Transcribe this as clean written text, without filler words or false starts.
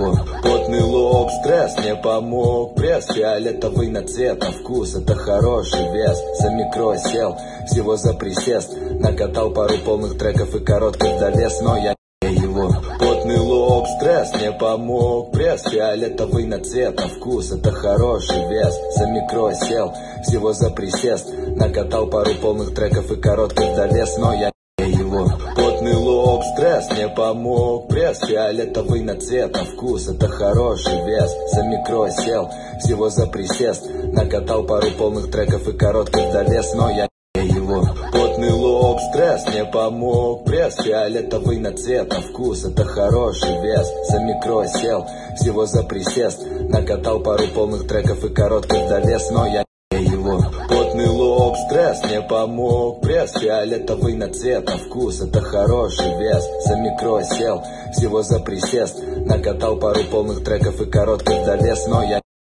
его. Потный лоб, стресс мне помог, пресс фиолетовый на цвет, на вкус, это хороший вес. За микро сел, всего за присест, накатал пару полных треков и коротких довес, но я его. Потный лоб, стресс мне помог, пресс фиолетовый на цвет, на вкус, это хороший вес. За микро сел, всего за присест, накатал пару полных треков и коротких довес, но я его. Потный лоб, стресс мне помог, пресс фиолетовый на цвет, на вкус, это хороший вес. За микро сел, всего за присест, накатал пару полных треков и коротких довес, но я его. Потный лоб, стресс мне помог, пресс фиолетовый на цвет, на вкус, это хороший вес. За микро сел, всего за присест, накатал пару полных треков и коротких довес, но я его. Потный лоб, стресс мне помог, пресс фиолетовый на цвет, на вкус, это хороший вес. За микро сел, всего за присест, накатал пару полных треков и коротких довес, но я